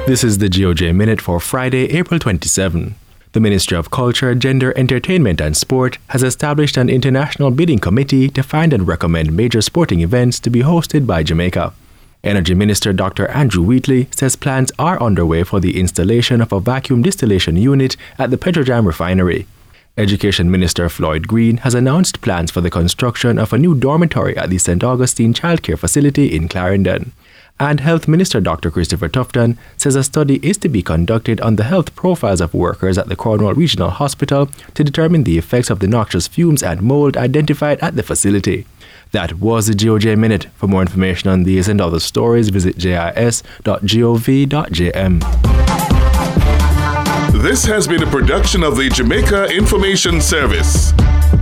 This is the GOJ Minute for Friday, April 27. The Ministry of Culture, Gender, Entertainment and Sport has established an international bidding committee to find and recommend major sporting events to be hosted by Jamaica. Energy Minister Dr. Andrew Wheatley says plans are underway for the installation of a vacuum distillation unit at the Petrojam refinery. Education Minister Floyd Green has announced plans for the construction of a new dormitory at the St. Augustine Childcare Facility in Clarendon. And Health Minister Dr. Christopher Tufton says a study is to be conducted on the health profiles of workers at the Cornwall Regional Hospital to determine the effects of the noxious fumes and mold identified at the facility. That was the GOJ Minute. For more information on these and other stories, visit jis.gov.jm. This has been a production of the Jamaica Information Service.